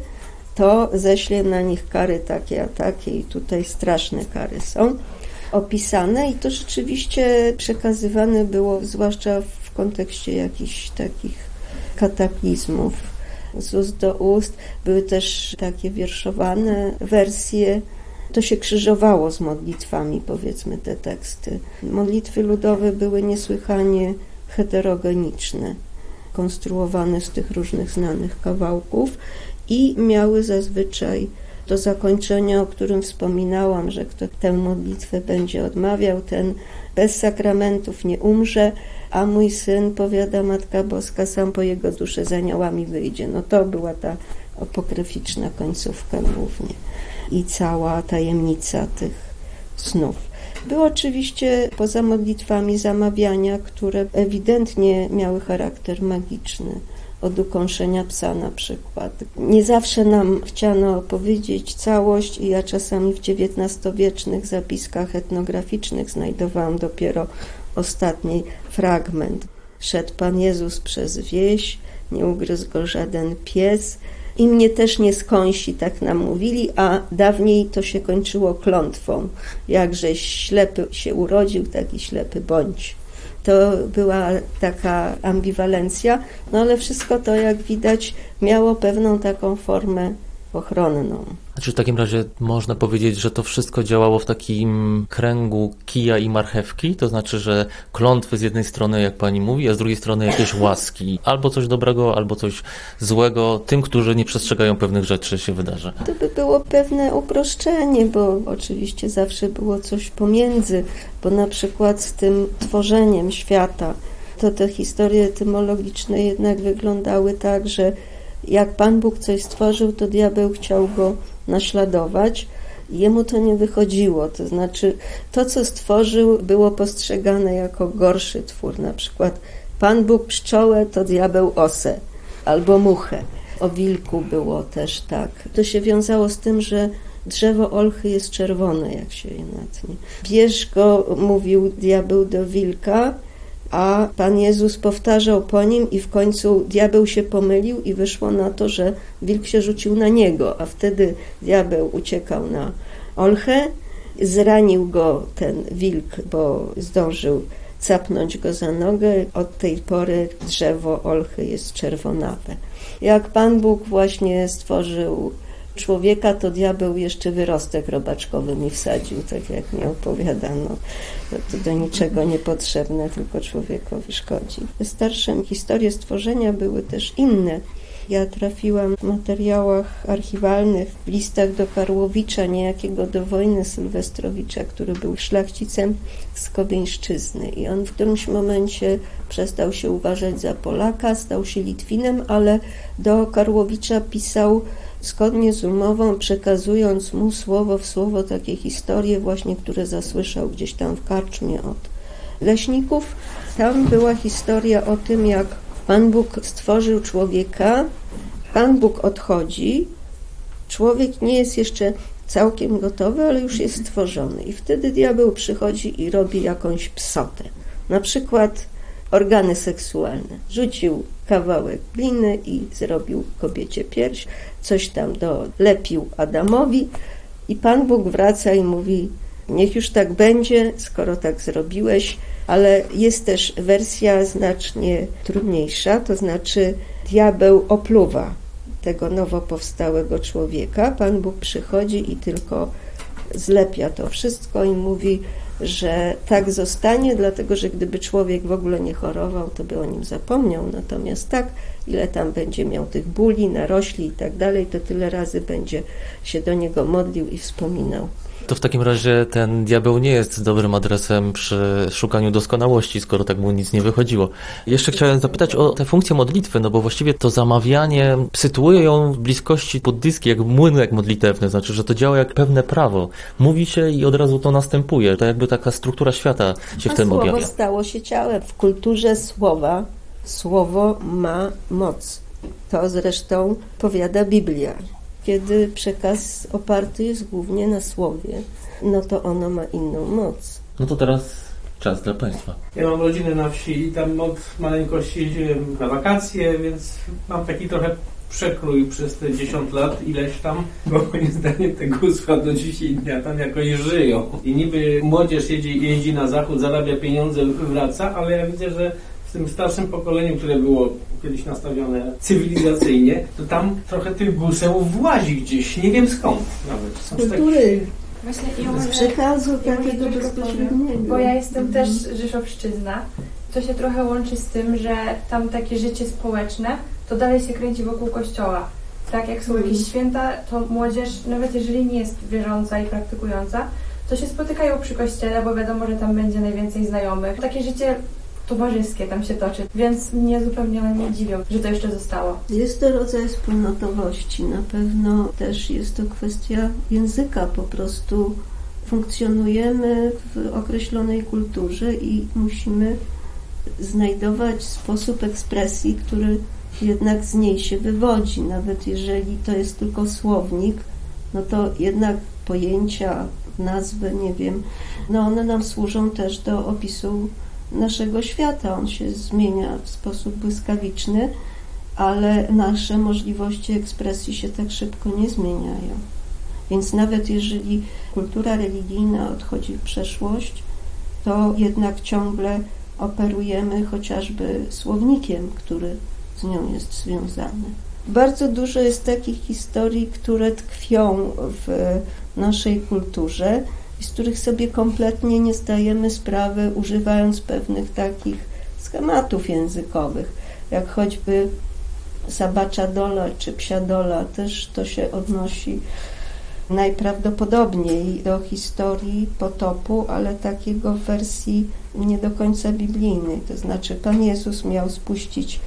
to ześlę na nich kary takie a takie i tutaj straszne kary są opisane i to rzeczywiście przekazywane było, zwłaszcza w kontekście jakichś takich kataklizmów z ust do ust. Były też takie wierszowane wersje. To się krzyżowało z modlitwami, powiedzmy, te teksty. Modlitwy ludowe były niesłychanie heterogeniczne, konstruowane z tych różnych znanych kawałków i miały zazwyczaj do zakończenia, o którym wspominałam, że kto tę modlitwę będzie odmawiał, ten bez sakramentów nie umrze, a mój syn, powiada Matka Boska, sam po jego duszę z aniołami wyjdzie. To była ta apokryficzna końcówka głównie i cała tajemnica tych snów. Były oczywiście poza modlitwami zamawiania, które ewidentnie miały charakter magiczny. Od ukąszenia psa na przykład. Nie zawsze nam chciano opowiedzieć całość i ja czasami w XIX-wiecznych zapiskach etnograficznych znajdowałam dopiero ostatni fragment. Szedł Pan Jezus przez wieś, nie ugryzł go żaden pies i mnie też nie skąsi, tak nam mówili, a dawniej to się kończyło klątwą. Jakżeś ślepy się urodził, taki ślepy bądź. To była taka ambiwalencja, ale wszystko to, jak widać, miało pewną taką formę ochronną. Znaczy w takim razie można powiedzieć, że to wszystko działało w takim kręgu kija i marchewki? To znaczy, że klątwy z jednej strony, jak pani mówi, a z drugiej strony jakieś łaski. Albo coś dobrego, albo coś złego. Tym, którzy nie przestrzegają pewnych rzeczy, się wydarzy. To by było pewne uproszczenie, bo oczywiście zawsze było coś pomiędzy, bo na przykład z tym tworzeniem świata, to te historie etymologiczne jednak wyglądały tak, że jak Pan Bóg coś stworzył, to diabeł chciał go naśladować. Jemu to nie wychodziło, to znaczy to, co stworzył, było postrzegane jako gorszy twór. Na przykład Pan Bóg pszczołę, to diabeł osę albo muchę. O wilku było też tak. To się wiązało z tym, że drzewo olchy jest czerwone, jak się je natnie. Bierz go, mówił diabeł do wilka, a Pan Jezus powtarzał po nim i w końcu diabeł się pomylił i wyszło na to, że wilk się rzucił na niego, a wtedy diabeł uciekał na olchę. Zranił go ten wilk, bo zdążył capnąć go za nogę. Od tej pory drzewo olchy jest czerwonawe. Jak Pan Bóg właśnie stworzył człowieka, to diabeł jeszcze wyrostek robaczkowy mi wsadził, tak jak mi opowiadano. To do niczego niepotrzebne, tylko człowiekowi szkodzi. Starsze historie stworzenia były też inne. Ja trafiłam w materiałach archiwalnych, w listach do Karłowicza, niejakiego do wojny Sylwestrowicza, który był szlachcicem z Kobieńszczyzny. I on w którymś momencie przestał się uważać za Polaka, stał się Litwinem, ale do Karłowicza pisał zgodnie z umową, przekazując mu słowo w słowo takie historie właśnie, które zasłyszał gdzieś tam w karczmie od leśników. Tam była historia o tym, jak Pan Bóg stworzył człowieka, Pan Bóg odchodzi, człowiek nie jest jeszcze całkiem gotowy, ale już jest stworzony. I wtedy diabeł przychodzi i robi jakąś psotę. Na przykład organy seksualne. Rzucił kawałek gliny i zrobił kobiecie pierś, coś tam dolepił Adamowi i Pan Bóg wraca i mówi: niech już tak będzie, skoro tak zrobiłeś, ale jest też wersja znacznie trudniejsza, to znaczy diabeł opluwa tego nowo powstałego człowieka. Pan Bóg przychodzi i tylko zlepia to wszystko i mówi, że tak zostanie, dlatego że gdyby człowiek w ogóle nie chorował, to by o nim zapomniał. Natomiast tak, ile tam będzie miał tych bóli, narośli i tak dalej, to tyle razy będzie się do niego modlił i wspominał. To w takim razie ten diabeł nie jest dobrym adresem przy szukaniu doskonałości, skoro tak mu nic nie wychodziło. Jeszcze chciałem zapytać o tę funkcję modlitwy, no bo właściwie to zamawianie sytuuje ją w bliskości buddyjskiej, jak młynek modlitewny, znaczy, że to działa jak pewne prawo. Mówi się i od razu to następuje. To jakby taka struktura świata się w tym objawia. Słowo stało się ciałem. W kulturze słowa słowo ma moc. To zresztą powiada Biblia. Kiedy przekaz oparty jest głównie na słowie, no to ono ma inną moc. No to teraz czas dla Państwa. Ja mam rodzinę na wsi i tam od maleńkości jeździłem na wakacje, więc mam taki trochę przekrój przez te 10 lat, ileś tam, bo moim zdaniem te gusła do dzisiaj dnia tam jakoś żyją. I niby młodzież jeździ na zachód, zarabia pieniądze, wraca, ale ja widzę, że w tym starszym pokoleniu, które było kiedyś nastawione cywilizacyjnie, to tam trochę tych guseł włazi gdzieś, nie wiem skąd nawet. Są kultury. Właśnie Z przekazu takiego bezpośredniego. Bo ja jestem też rzeszowszczyzna, co się trochę łączy z tym, że tam takie życie społeczne, to dalej się kręci wokół kościoła. Tak jak są jakieś święta, to młodzież, nawet jeżeli nie jest wierząca i praktykująca, to się spotykają przy kościele, bo wiadomo, że tam będzie najwięcej znajomych. Takie życie towarzyskie tam się toczy, więc mnie zupełnie one nie dziwią, że to jeszcze zostało. Jest to rodzaj wspólnotowości. Na pewno też jest to kwestia języka. Po prostu funkcjonujemy w określonej kulturze i musimy znajdować sposób ekspresji, który jednak z niej się wywodzi. Nawet jeżeli to jest tylko słownik, no to jednak pojęcia, nazwy, nie wiem, no one nam służą też do opisu naszego świata. On się zmienia w sposób błyskawiczny, ale nasze możliwości ekspresji się tak szybko nie zmieniają. Więc nawet jeżeli kultura religijna odchodzi w przeszłość, to jednak ciągle operujemy chociażby słownikiem, który z nią jest związany. Bardzo dużo jest takich historii, które tkwią w naszej kulturze i z których sobie kompletnie nie zdajemy sprawy, używając pewnych takich schematów językowych, jak choćby sabacza dola czy psia dola. Też to się odnosi najprawdopodobniej do historii potopu, ale takiego w wersji nie do końca biblijnej. To znaczy Pan Jezus miał spuścić,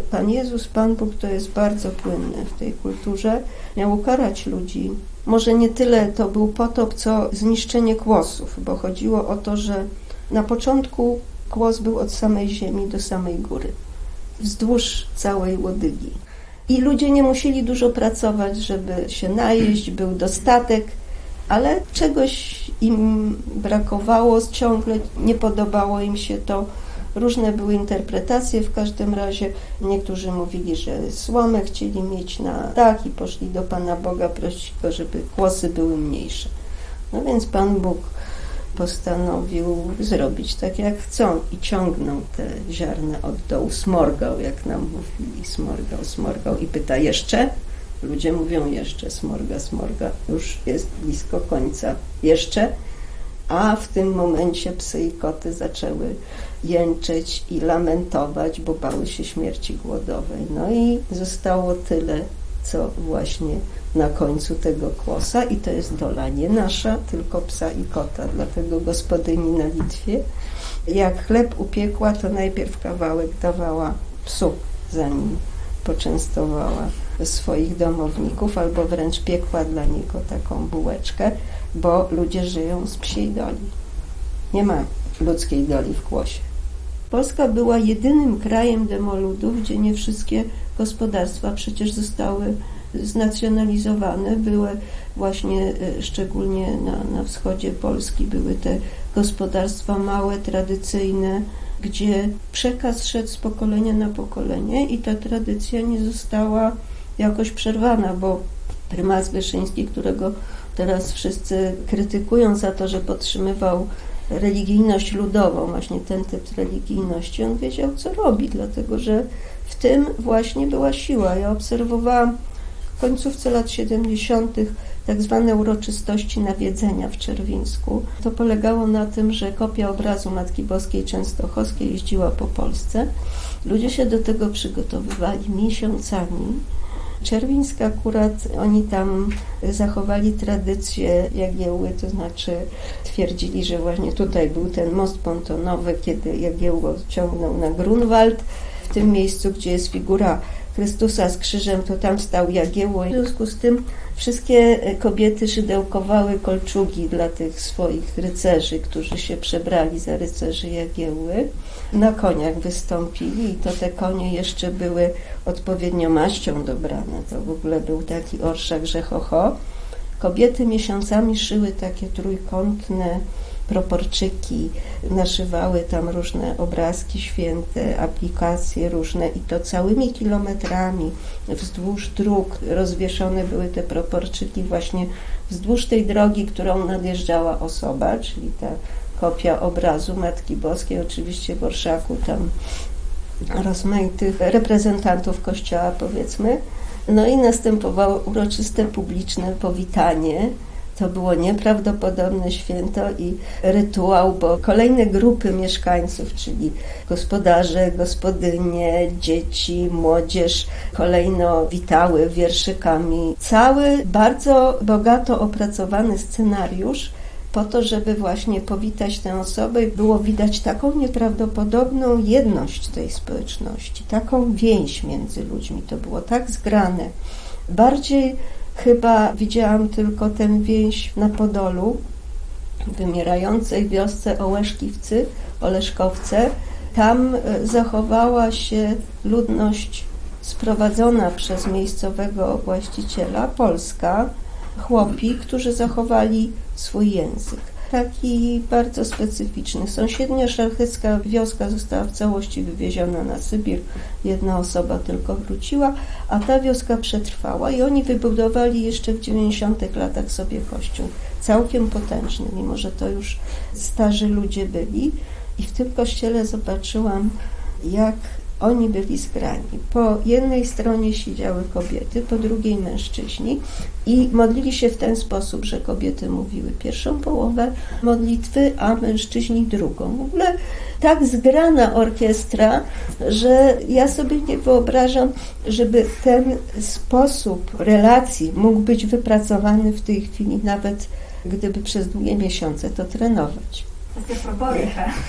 Pan Bóg to jest bardzo płynne w tej kulturze, miał ukarać ludzi. Może nie tyle to był potop, co zniszczenie kłosów, bo chodziło o to, że na początku kłos był od samej ziemi do samej góry, wzdłuż całej łodygi. i ludzie nie musieli dużo pracować, żeby się najeść, był dostatek, ale czegoś im brakowało, ciągle nie podobało im się to. Różne były interpretacje, w każdym razie niektórzy mówili, że słomę chcieli mieć na dach i poszli do Pana Boga prosić go, żeby kłosy były mniejsze. No więc Pan Bóg postanowił zrobić tak jak chcą i ciągnął te ziarna od dołu, smorgał, jak nam mówili, smorgał i pyta jeszcze? Ludzie mówią jeszcze, smorga, już jest blisko końca, jeszcze? A w tym momencie psy i koty zaczęły jęczeć i lamentować, bo bały się śmierci głodowej. No i zostało tyle, co właśnie na końcu tego kłosa i to jest dola nie nasza, tylko psa i kota, dlatego gospodyni na Litwie. Jak chleb upiekła, to najpierw kawałek dawała psu, zanim poczęstowała swoich domowników, albo wręcz piekła dla niego taką bułeczkę, bo ludzie żyją z psiej doli. Nie ma ludzkiej doli w kłosie. Polska była jedynym krajem demoludów, gdzie nie wszystkie gospodarstwa przecież zostały znacjonalizowane. Były właśnie, szczególnie na wschodzie Polski, były te gospodarstwa małe, tradycyjne, gdzie przekaz szedł z pokolenia na pokolenie i ta tradycja nie została jakoś przerwana, bo prymas Wyszyński, którego teraz wszyscy krytykują za to, że podtrzymywał religijność ludową, właśnie ten typ religijności, on wiedział, co robi, dlatego że w tym właśnie była siła. Ja obserwowałam w końcówce lat 70. tak zwane uroczystości nawiedzenia w Czerwińsku. To polegało na tym, że kopia obrazu Matki Boskiej Częstochowskiej jeździła po Polsce. Ludzie się do tego przygotowywali miesiącami. Czerwińsk akurat, oni tam zachowali tradycję Jagiełły, to znaczy twierdzili, że właśnie tutaj był ten most pontonowy, kiedy Jagiełło ciągnął na Grunwald. W tym miejscu, gdzie jest figura Chrystusa z krzyżem, to tam stał Jagiełło. W związku z tym wszystkie kobiety szydełkowały kolczugi dla tych swoich rycerzy, którzy się przebrali za rycerzy Jagiełły. Na koniach wystąpili i to te konie jeszcze były odpowiednio maścią dobrane. To w ogóle był taki orszak, że ho. Kobiety miesiącami szyły takie trójkątne proporczyki, naszywały tam różne obrazki święte, aplikacje różne i to całymi kilometrami wzdłuż dróg rozwieszone były te proporczyki właśnie wzdłuż tej drogi, którą nadjeżdżała osoba, czyli ta kopia obrazu Matki Boskiej, oczywiście w orszaku tam rozmaitych reprezentantów Kościoła, powiedzmy. No i następowało uroczyste publiczne powitanie. To było nieprawdopodobne święto i rytuał, bo kolejne grupy mieszkańców, czyli gospodarze, gospodynie, dzieci, młodzież, kolejno witały wierszykami. Cały bardzo bogato opracowany scenariusz po to, żeby właśnie powitać tę osobę i było widać taką nieprawdopodobną jedność tej społeczności, taką więź między ludźmi. To było tak zgrane. Bardziej chyba widziałam tylko tę więź na Podolu, w wymierającej wiosce Oleszkowce. Tam zachowała się ludność sprowadzona przez miejscowego właściciela, polska, chłopi, którzy zachowali swój język. Taki bardzo specyficzny. Sąsiednia szlachecka wioska została w całości wywieziona na Sybir. Jedna osoba tylko wróciła, a ta wioska przetrwała i oni wybudowali jeszcze w 90. latach sobie kościół. Całkiem potężny, mimo że to już starzy ludzie byli. I w tym kościele zobaczyłam, jak oni byli zgrani. Po jednej stronie siedziały kobiety, po drugiej mężczyźni i modlili się w ten sposób, że kobiety mówiły pierwszą połowę modlitwy, a mężczyźni drugą. W ogóle tak zgrana orkiestra, że ja sobie nie wyobrażam, żeby ten sposób relacji mógł być wypracowany w tej chwili, nawet gdyby przez długie miesiące to trenować. Te probory,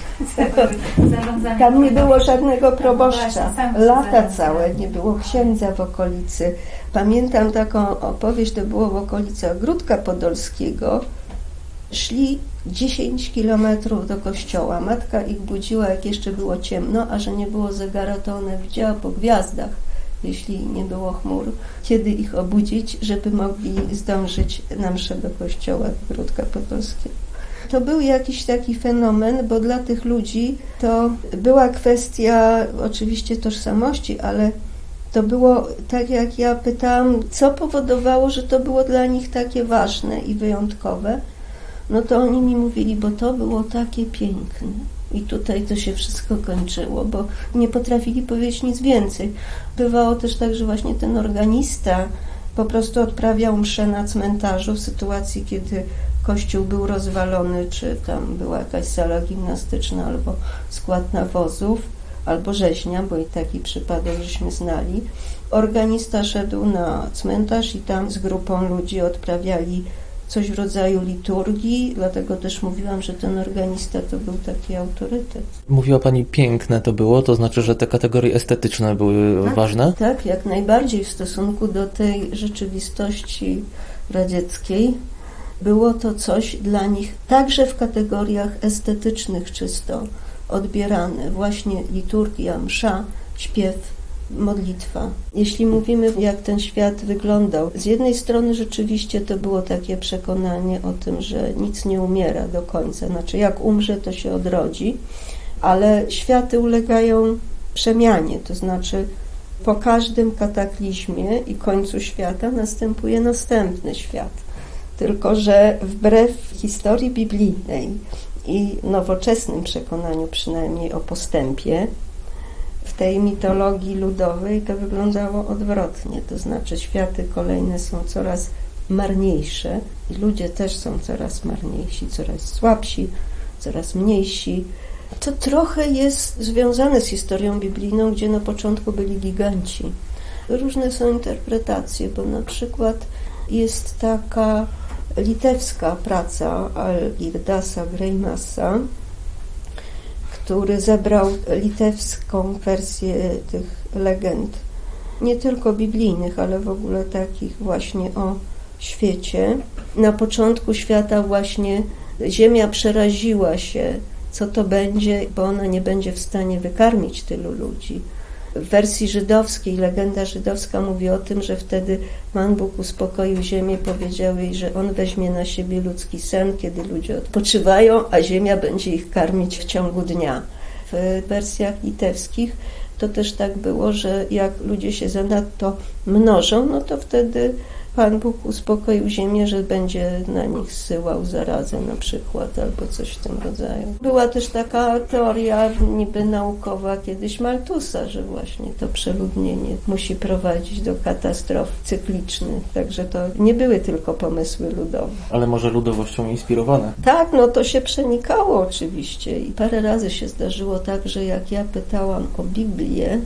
Tam nie było żadnego proboszcza. Lata całe nie było księdza w okolicy. Pamiętam taką opowieść, to było w okolicy Ogródka Podolskiego. Szli 10 kilometrów do kościoła. Matka ich budziła, jak jeszcze było ciemno, a że nie było zegara, to ona widziała po gwiazdach, jeśli nie było chmur, kiedy ich obudzić, żeby mogli zdążyć na mszę do kościoła Gródka Potockiego. To był jakiś taki fenomen, bo dla tych ludzi to była kwestia oczywiście tożsamości, ale to było tak, jak ja pytałam, co powodowało, że to było dla nich takie ważne i wyjątkowe. No to oni mi mówili, bo to było takie piękne. I tutaj to się wszystko kończyło, bo nie potrafili powiedzieć nic więcej. Bywało też tak, że właśnie ten organista po prostu odprawiał mszę na cmentarzu w sytuacji, kiedy kościół był rozwalony, czy tam była jakaś sala gimnastyczna, albo skład nawozów, albo rzeźnia, bo i taki przypadek żeśmy znali. Organista szedł na cmentarz i tam z grupą ludzi odprawiali coś w rodzaju liturgii, dlatego też mówiłam, że ten organista to był taki autorytet. Mówiła Pani, piękne to było, to znaczy, że te kategorie estetyczne były ważne? Tak, jak najbardziej w stosunku do tej rzeczywistości radzieckiej. Było to coś dla nich także w kategoriach estetycznych czysto odbierane. Właśnie liturgia, msza, śpiew, modlitwa. Jeśli mówimy, jak ten świat wyglądał, z jednej strony rzeczywiście to było takie przekonanie o tym, że nic nie umiera do końca. Znaczy, jak umrze, to się odrodzi, ale światy ulegają przemianie, to znaczy po każdym kataklizmie i końcu świata następuje następny świat. Tylko że wbrew historii biblijnej i nowoczesnym przekonaniu przynajmniej o postępie, w tej mitologii ludowej to wyglądało odwrotnie. To znaczy światy kolejne są coraz marniejsze i ludzie też są coraz marniejsi, coraz słabsi, coraz mniejsi. To trochę jest związane z historią biblijną, gdzie na początku byli giganci. Różne są interpretacje, bo na przykład jest taka litewska praca Algirdasa Greimasa, który zebrał litewską wersję tych legend, nie tylko biblijnych, ale w ogóle takich właśnie o świecie. Na początku świata właśnie Ziemia przeraziła się, co to będzie, bo ona nie będzie w stanie wykarmić tylu ludzi. W wersji żydowskiej, legenda żydowska mówi o tym, że wtedy Pan Bóg uspokoił ziemię, powiedział jej, że On weźmie na siebie ludzki sen, kiedy ludzie odpoczywają, a ziemia będzie ich karmić w ciągu dnia. W wersjach litewskich to też tak było, że jak ludzie się zanadto mnożą, no to wtedy Pan Bóg uspokoił ziemię, że będzie na nich zsyłał zarazę na przykład, albo coś w tym rodzaju. Była też taka teoria niby naukowa kiedyś Malthusa, że właśnie to przeludnienie musi prowadzić do katastrof cyklicznych. Także to nie były tylko pomysły ludowe. Ale może ludowością inspirowane? Tak, no to się przenikało oczywiście i parę razy się zdarzyło tak, że jak ja pytałam o Biblię,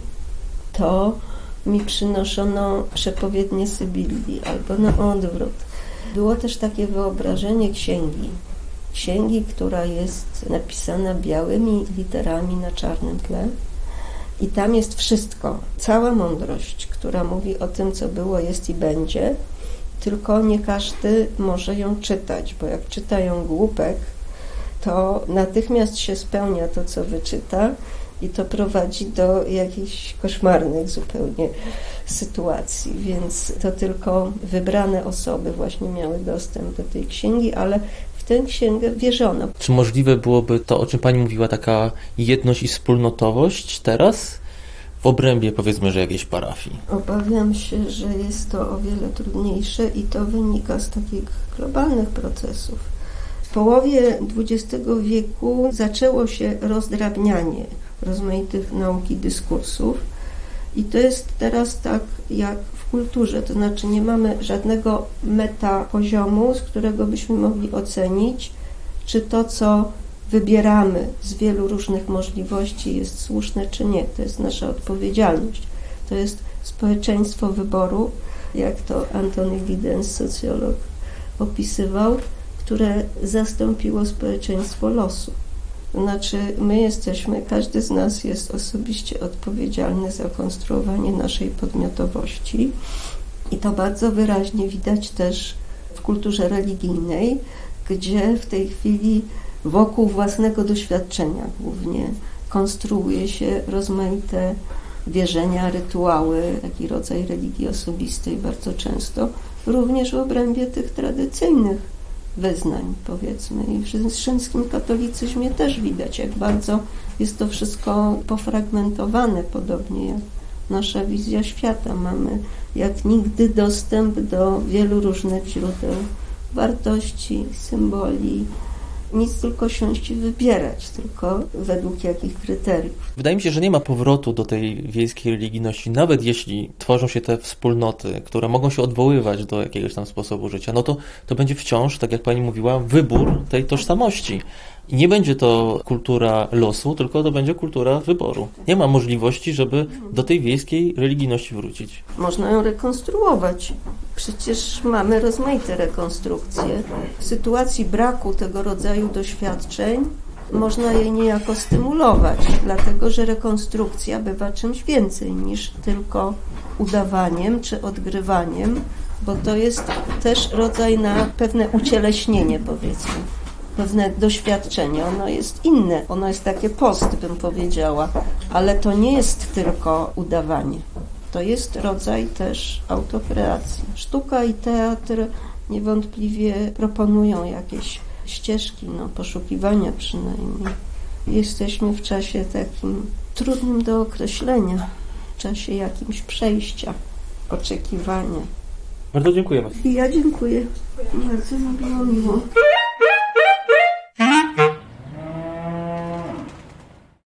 to mi przynoszono przepowiednie Sybilii albo na odwrót. Było też takie wyobrażenie księgi, która jest napisana białymi literami na czarnym tle i tam jest wszystko, cała mądrość, która mówi o tym, co było, jest i będzie, tylko nie każdy może ją czytać, bo jak czyta ją głupek, to natychmiast się spełnia to, co wyczyta, i to prowadzi do jakichś koszmarnych zupełnie sytuacji, więc to tylko wybrane osoby właśnie miały dostęp do tej księgi, ale w tę księgę wierzono. Czy możliwe byłoby to, o czym Pani mówiła, taka jedność i wspólnotowość teraz w obrębie, powiedzmy, że jakiejś parafii? Obawiam się, że jest to o wiele trudniejsze i to wynika z takich globalnych procesów. W połowie XX wieku zaczęło się rozdrabnianie rozmaitych nauk i dyskursów i to jest teraz tak jak w kulturze, to znaczy nie mamy żadnego metapoziomu, z którego byśmy mogli ocenić, czy to, co wybieramy z wielu różnych możliwości jest słuszne, czy nie. To jest nasza odpowiedzialność. To jest społeczeństwo wyboru, jak to Anthony Giddens, socjolog, opisywał, które zastąpiło społeczeństwo losu. To znaczy każdy z nas jest osobiście odpowiedzialny za konstruowanie naszej podmiotowości i to bardzo wyraźnie widać też w kulturze religijnej, gdzie w tej chwili wokół własnego doświadczenia głównie konstruuje się rozmaite wierzenia, rytuały, taki rodzaj religii osobistej bardzo często, również w obrębie tych tradycyjnych wyznań, powiedzmy. I w rzymskim katolicyzmie też widać, jak bardzo jest to wszystko pofragmentowane, podobnie jak nasza wizja świata. Mamy jak nigdy dostęp do wielu różnych źródeł wartości, symboli. Nic tylko siąść i wybierać, tylko według jakich kryteriów. Wydaje mi się, że nie ma powrotu do tej wiejskiej religijności, nawet jeśli tworzą się te wspólnoty, które mogą się odwoływać do jakiegoś tam sposobu życia, no to będzie wciąż, tak jak pani mówiła, wybór tej tożsamości. I nie będzie to kultura losu, tylko to będzie kultura wyboru. Nie ma możliwości, żeby do tej wiejskiej religijności wrócić. Można ją rekonstruować. Przecież mamy rozmaite rekonstrukcje. W sytuacji braku tego rodzaju doświadczeń można je niejako stymulować, dlatego że rekonstrukcja bywa czymś więcej niż tylko udawaniem czy odgrywaniem, bo to jest też rodzaj na pewne ucieleśnienie, powiedzmy. Pewne doświadczenie, ono jest inne, ono jest takie post, bym powiedziała, ale to nie jest tylko udawanie. To jest rodzaj też autokreacji. Sztuka i teatr niewątpliwie proponują jakieś ścieżki, poszukiwania przynajmniej. Jesteśmy w czasie takim trudnym do określenia, w czasie jakimś przejścia, oczekiwania. Bardzo dziękujemy. I ja dziękuję. Bardzo mi było miło.